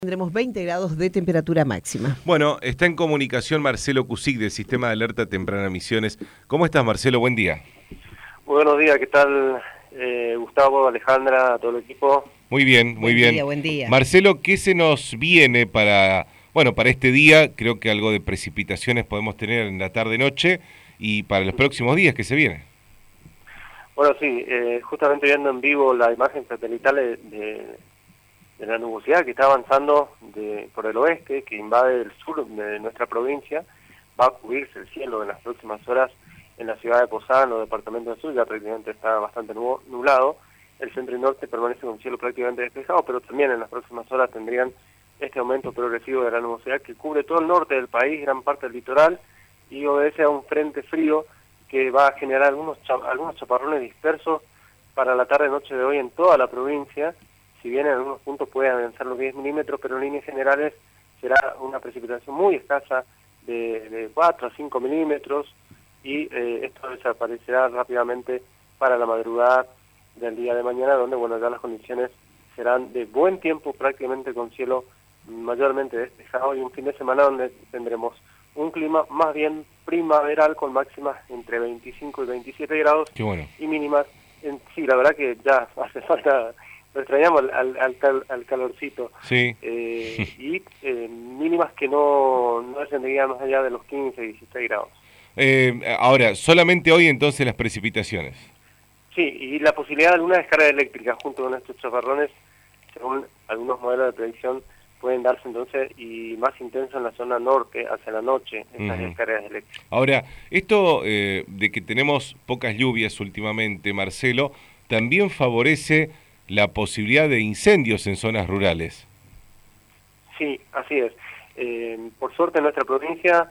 Tendremos 20 grados de temperatura máxima. Bueno, está en comunicación Marcelo Cusic del Sistema de Alerta Temprana Misiones. ¿Cómo estás, Marcelo? Buen día. Muy buenos días, ¿qué tal? Gustavo, Alejandra, todo el equipo. Muy bien, muy bien. Buen día. Marcelo, ¿qué se nos viene para este día? Creo que algo de precipitaciones podemos tener en la tarde-noche y para los próximos días que se vienen. Bueno, sí, justamente viendo en vivo la imagen satelital de la nubosidad que está avanzando por el oeste, que invade el sur de nuestra provincia, va a cubrirse el cielo en las próximas horas en la ciudad de Posadas, en los departamentos del sur, ya prácticamente está bastante nublado. El centro y norte permanece con cielo prácticamente despejado, pero también en las próximas horas tendrían este aumento progresivo de la nubosidad que cubre todo el norte del país, gran parte del litoral, y obedece a un frente frío que va a generar algunos chaparrones dispersos para la tarde-noche de hoy en toda la provincia. Si bien en algunos puntos pueden avanzar los 10 milímetros, pero en líneas generales será una precipitación muy escasa de 4 a 5 milímetros, y esto desaparecerá rápidamente para la madrugada del día de mañana, donde ya las condiciones serán de buen tiempo, prácticamente con cielo mayormente despejado, y un fin de semana donde tendremos un clima más bien primaveral con máximas entre 25 y 27 grados. Qué bueno. Y mínimas, sí, la verdad que ya hace falta, lo extrañamos al calorcito. Sí. Y mínimas que no descenderían más allá de los 15 y 16 grados. Ahora, solamente hoy entonces las precipitaciones. Sí, y la posibilidad de alguna descarga eléctrica junto con estos chaparrones, según algunos modelos de predicción, pueden darse entonces, y más intenso en la zona norte hacia la noche, estas descargas eléctricas. Ahora, esto de que tenemos pocas lluvias últimamente, Marcelo, también favorece la posibilidad de incendios en zonas rurales. Sí, así es. Por suerte en nuestra provincia,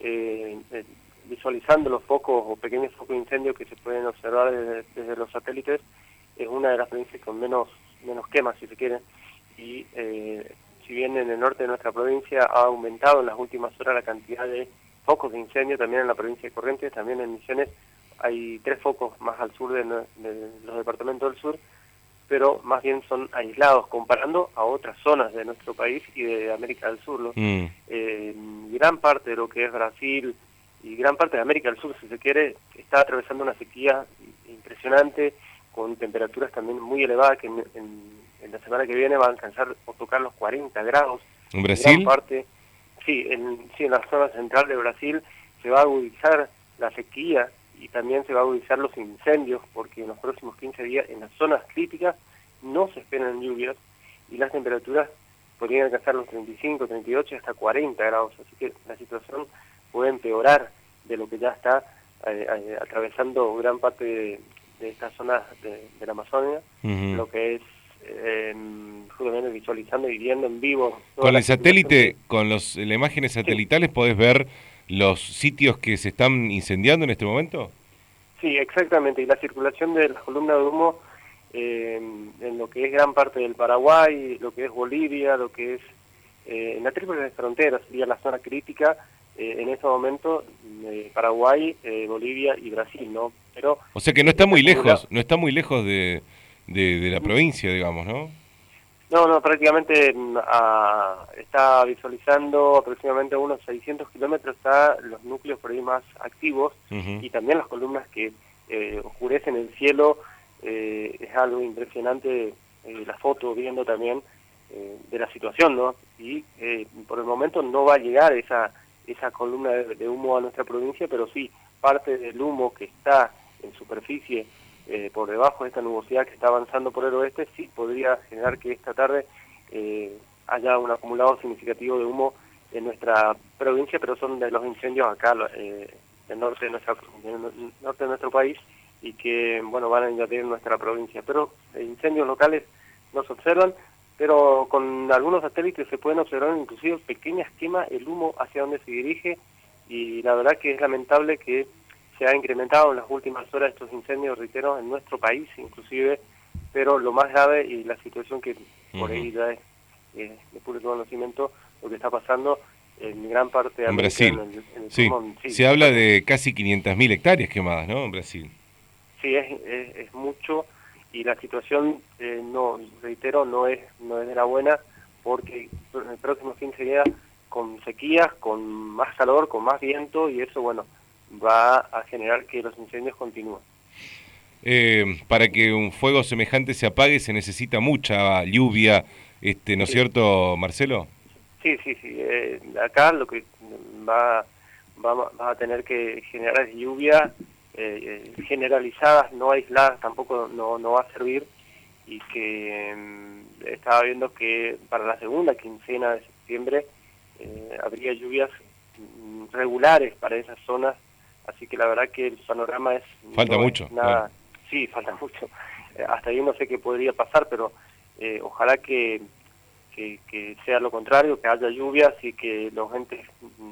visualizando los focos o pequeños focos de incendio que se pueden observar desde los satélites, es una de las provincias con menos quemas, si se quiere, y si bien en el norte de nuestra provincia ha aumentado en las últimas horas la cantidad de focos de incendio, también en la provincia de Corrientes, también en Misiones, hay 3 focos más al sur de los departamentos del sur, pero más bien son aislados comparando a otras zonas de nuestro país y de América del Sur. Gran parte de lo que es Brasil y gran parte de América del Sur, si se quiere, está atravesando una sequía impresionante, con temperaturas también muy elevadas, que en la semana que viene va a alcanzar o tocar los 40 grados. ¿En Brasil? Gran parte, sí, en la zona central de Brasil se va a agudizar la sequía y también se va a agudizar los incendios, porque en los próximos 15 días en las zonas críticas no se esperan lluvias y las temperaturas podrían alcanzar los 35, 38 hasta 40 grados, así que la situación puede empeorar de lo que ya está atravesando gran parte de estas zonas de la Amazonia, lo que es justamente visualizando y viendo en vivo. Con el satélite, con las imágenes satelitales, sí, ¿podés ver los sitios que se están incendiando en este momento? Sí, exactamente, y la circulación de las columnas de humo en lo que es gran parte del Paraguay, lo que es Bolivia, lo que es en la tríple frontera, sería la zona crítica en este momento, Paraguay, Bolivia y Brasil, ¿no? Pero o sea que no está muy lejos, de la provincia, digamos, ¿no? No, prácticamente está visualizando aproximadamente unos 600 kilómetros, está los núcleos por ahí más activos, y también las columnas que oscurecen el cielo. Es algo impresionante la foto viendo también de la situación, ¿no? Y por el momento no va a llegar esa columna de humo a nuestra provincia, pero sí parte del humo que está en superficie por debajo de esta nubosidad que está avanzando por el oeste, sí podría generar que esta tarde haya un acumulado significativo de humo en nuestra provincia, pero son de los incendios acá del norte de nuestro país, y que van a invadir nuestra provincia. Pero incendios locales no se observan, pero con algunos satélites se pueden observar inclusive pequeñas quemas, el humo hacia donde se dirige, y la verdad que es lamentable que se ha incrementado en las últimas horas estos incendios, reitero, en nuestro país inclusive, pero lo más grave y la situación que por ahí ya es de público conocimiento, lo que está pasando en gran parte de América, en Brasil. En el pulmón, sí. Se habla de casi 500.000 hectáreas quemadas, ¿no?, en Brasil. Sí, es mucho, y la situación, no, reitero, no es de la buena, porque en los próximos 15 días con sequías, con más calor, con más viento, y eso, bueno, va a generar que los incendios continúen. Para que un fuego semejante se apague se necesita mucha lluvia, ¿no es cierto, Marcelo? Sí. Acá lo que va a tener que generar es lluvia generalizadas, no aisladas, tampoco no va a servir, y que estaba viendo que para la segunda quincena de septiembre habría lluvias regulares para esas zonas, así que la verdad que el panorama es... Falta mucho. Nada, sí, falta mucho. Hasta ahí no sé qué podría pasar, pero ojalá que sea lo contrario, que haya lluvias y que los entes,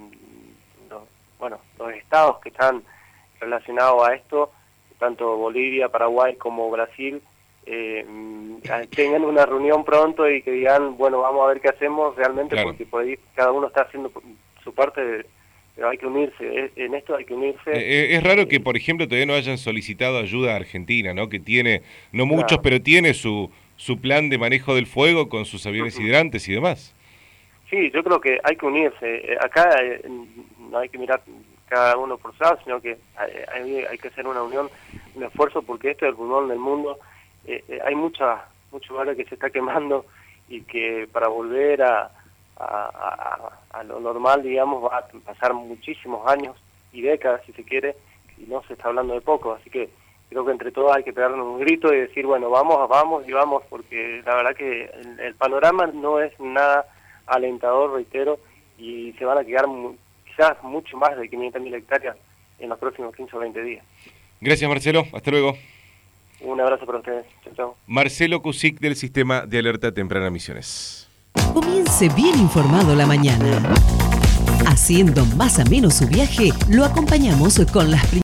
los estados que están relacionados a esto, tanto Bolivia, Paraguay como Brasil, tengan una reunión pronto y que digan, bueno, vamos a ver qué hacemos realmente, claro. Porque por ahí cada uno está haciendo su parte, pero hay que unirse, en esto hay que unirse. Es raro que, por ejemplo, todavía no hayan solicitado ayuda a Argentina, ¿no? Que tiene, no muchos, claro, pero tiene su plan de manejo del fuego con sus aviones hidrantes y demás. Sí, yo creo que hay que unirse. Acá no hay que mirar cada uno por su lado, sino que hay que hacer una unión, un esfuerzo, porque esto es el pulmón del mundo. Hay mucho área que se está quemando y que para volver a lo normal, digamos, va a pasar muchísimos años y décadas, si se quiere, y no se está hablando de poco. Así que creo que entre todos hay que pegarnos un grito y decir, bueno, vamos, porque la verdad que el panorama no es nada alentador, reitero, y se van a quedar quizás mucho más de 500.000 hectáreas en los próximos 15 o 20 días. Gracias, Marcelo. Hasta luego. Un abrazo para ustedes. Chao, chao. Marcelo Cusic, del Sistema de Alerta Temprana Misiones. Comience bien informado la mañana. Haciendo más ameno su viaje, lo acompañamos con las